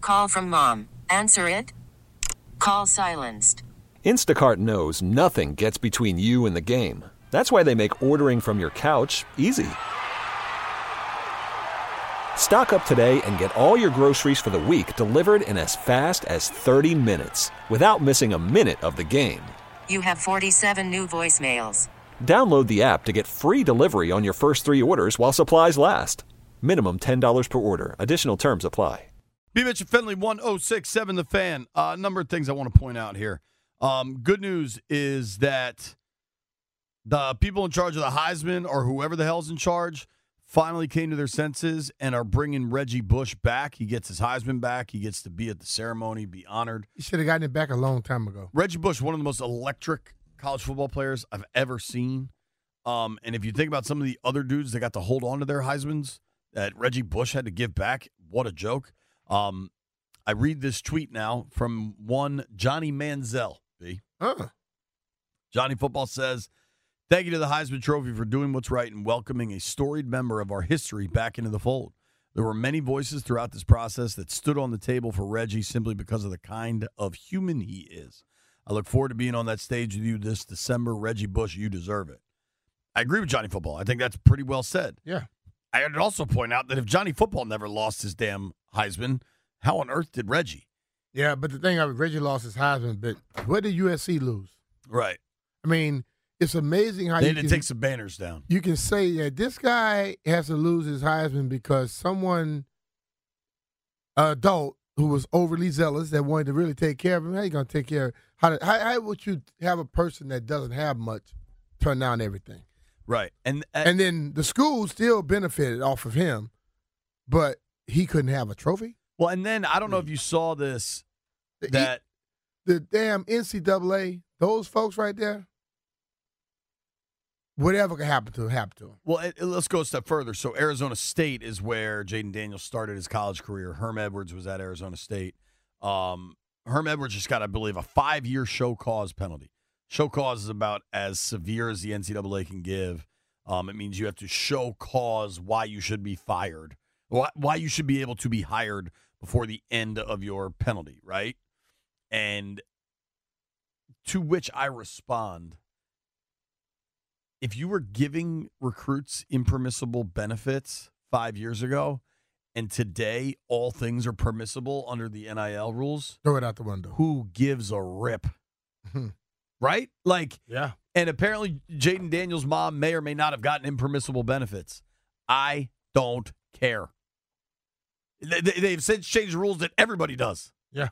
Call from mom. Answer it. Call silenced. Instacart knows nothing gets between you and the game. That's why they make ordering from your couch easy. Stock up today and get all your groceries for the week delivered in as fast as 30 minutes without missing a minute of the game. You have 47 new voicemails. Download the app to get free delivery on your first 3 orders while supplies last. Minimum $10 per order. Additional terms apply. B. Mitch and Finley, 106.7 The Fan. A number of things I want to point out here. Good news is that the people in charge of the Heisman, or whoever the hell's in charge, finally came to their senses and are bringing Reggie Bush back. He gets his Heisman back. He gets to be at the ceremony, be honored. He should have gotten it back a long time ago. Reggie Bush, one of the most electric college football players I've ever seen. And if you think about some of the other dudes that got to hold on to their Heismans that Reggie Bush had to give back, what a joke. I read this tweet now from one Johnny Manziel. B. Johnny Football says, "Thank you to the Heisman Trophy for doing what's right and welcoming a storied member of our history back into the fold. There were many voices throughout this process that stood on the table for Reggie simply because of the kind of human he is. I look forward to being on that stage with you this December. Reggie Bush, you deserve it." I agree with Johnny Football. I think that's pretty well said. Yeah. I would also point out that if Johnny Football never lost his damn Heisman, how on earth did Reggie? Yeah, but the thing of Reggie lost his Heisman, but what did USC lose? Right. I mean, it's amazing how they had to take some banners down. You can say that this guy has to lose his Heisman because someone, adult, who was overly zealous that wanted to really take care of him. How you gonna take care of? How would you have a person that doesn't have much turn down everything? Right, and then the school still benefited off of him, but he couldn't have a trophy. Well, and then I don't know if you saw this. The damn NCAA, those folks right there, whatever could happen to them. Well, let's go a step further. So Arizona State is where Jaden Daniels started his college career. Herm Edwards was at Arizona State. Herm Edwards just got, I believe, a 5-year show cause penalty. Show cause is about as severe as the NCAA can give. It means you have to show cause why you should be fired, why you should be able to be hired before the end of your penalty, right? And to which I respond, if you were giving recruits impermissible benefits 5 years ago, and today all things are permissible under the NIL rules, throw it out the window. Who gives a rip? Right? Like, yeah. And apparently Jaden Daniels' mom may or may not have gotten impermissible benefits. I don't care. They've since changed the rules that everybody does. Yeah.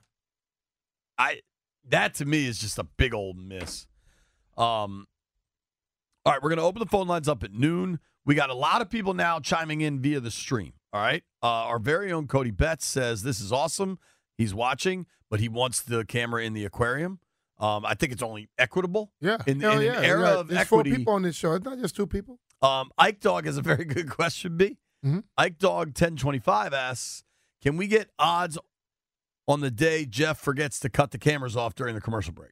That to me is just a big old miss. All right, we're going to open the phone lines up at noon. We got a lot of people now chiming in via the stream. All right. Our very own Cody Betts says this is awesome. He's watching, but he wants the camera in the aquarium. I think it's only equitable. Yeah. In an era of There's equity. 4 people on this show. It's not just 2 people. Ike Dog has a very good question, B. Mm-hmm. Ike Dog 1025 asks, can we get odds on the day Jeff forgets to cut the cameras off during the commercial break?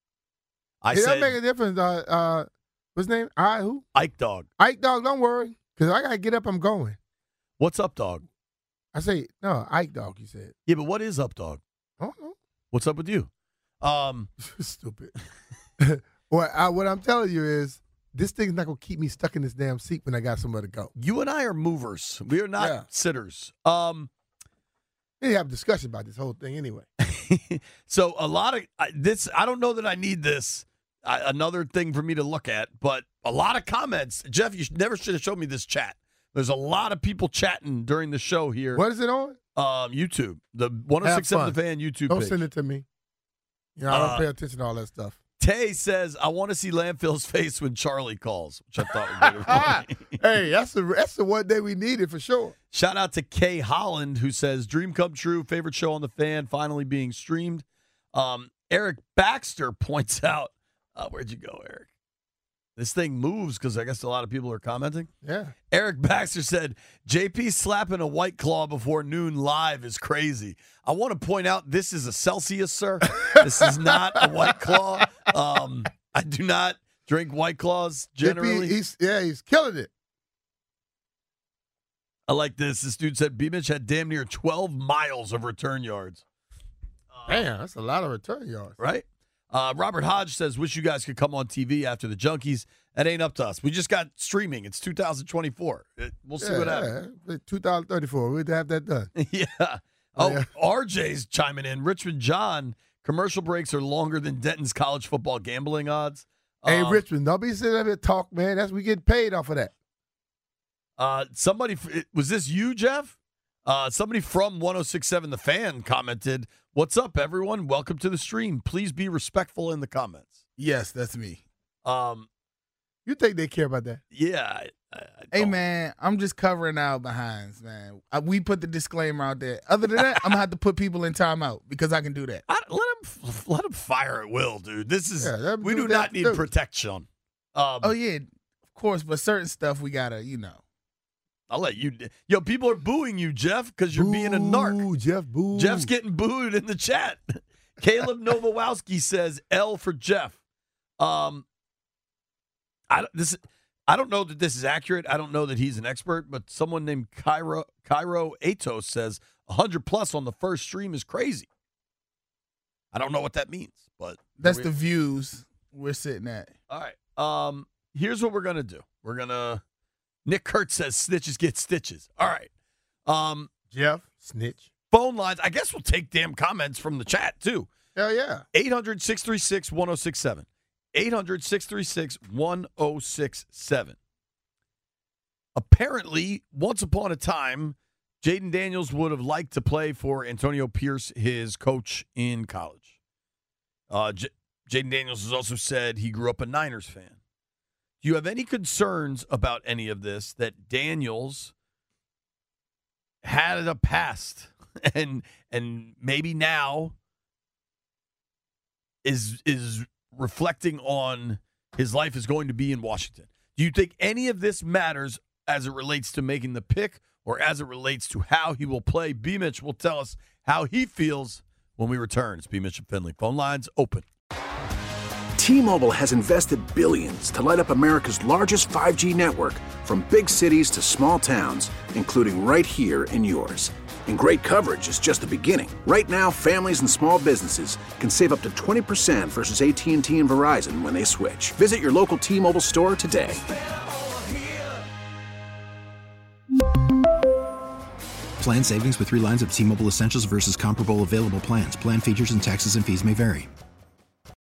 I said, that make a difference. What's his name? Who? Ike Dog. Ike Dog, don't worry. Because I got to get up, I'm going. What's up, dog? I say, no, Ike Dog, you said. Yeah, but what is up, dog? I don't know. What's up with you? Stupid. What I'm telling you is, this thing's not going to keep me stuck in this damn seat when I got somewhere to go. You and I are movers. We are not sitters. We have a discussion about this whole thing anyway. So a lot of this, I don't know that I need this. Another thing for me to look at, but a lot of comments. Jeff, you never should have showed me this chat. There's a lot of people chatting during the show here. What is it on? YouTube. The 106.7 The Fan YouTube Don't page. send it to me. You know, I don't pay attention to all that stuff. Tay says, I want to see Landfill's face when Charlie calls, which I thought was very funny. Hey, that's the one day we need it for sure. Shout out to Kay Holland, who says, dream come true, favorite show on The Fan, finally being streamed. Eric Baxter points out, where'd you go, Eric? This thing moves because I guess a lot of people are commenting. Yeah. Eric Baxter said, JP slapping a White Claw before noon live is crazy. I want to point out this is a Celsius, sir. This is not a White Claw. I do not drink White Claws generally. JP, he's killing it. I like this. This dude said B-Mitch had damn near 12 miles of return yards. Damn, that's a lot of return yards. Right? Robert Hodge says, wish you guys could come on TV after the Junkies. That ain't up to us. We just got streaming. It's 2024. We'll see what happens. 2034. We'd have that done. Yeah. RJ's chiming in. Richmond John, commercial breaks are longer than Denton's college football gambling odds. Hey, Richmond, don't be sitting up here talk, man. We get paid off of that. Somebody, was this you, Jeff? Somebody from 106.7 The Fan commented, "What's up, everyone? Welcome to the stream. Please be respectful in the comments." Yes, that's me. You think they care about that? Yeah. Hey, man, I'm just covering our behinds, man. We put the disclaimer out there. Other than that, I'm going to have to put people in timeout because I can do that. Let them fire at will, dude. This is we do that not need protection. Oh, yeah, of course, but certain stuff we got to, I'll let you. Yo, people are booing you, Jeff, because you're being a narc. Jeff, boo. Jeff's getting booed in the chat. Caleb Nowowski says L for Jeff. I don't know that this is accurate. I don't know that he's an expert, but someone named Cairo Atos says 100+ on the first stream is crazy. I don't know what that means, but that's the views we're sitting at. All right. Here's what we're gonna do. Nick Kurtz says snitches get stitches. All right. Jeff, snitch. Phone lines. I guess we'll take damn comments from the chat too. Hell yeah. 800-636-1067. 800-636-1067. Apparently, once upon a time, Jayden Daniels would have liked to play for Antonio Pierce, his coach in college. Jayden Daniels has also said he grew up a Niners fan. Do you have any concerns about any of this, that Daniels had a past and maybe now is reflecting on his life is going to be in Washington? Do you think any of this matters as it relates to making the pick or as it relates to how he will play? B. Mitch will tell us how he feels when we return. It's B. Mitch and Finley. Phone lines open. T-Mobile has invested billions to light up America's largest 5G network, from big cities to small towns, including right here in yours. And great coverage is just the beginning. Right now, families and small businesses can save up to 20% versus AT&T and Verizon when they switch. Visit your local T-Mobile store today. Plan savings with 3 lines of T-Mobile Essentials versus comparable available plans. Plan features and taxes and fees may vary.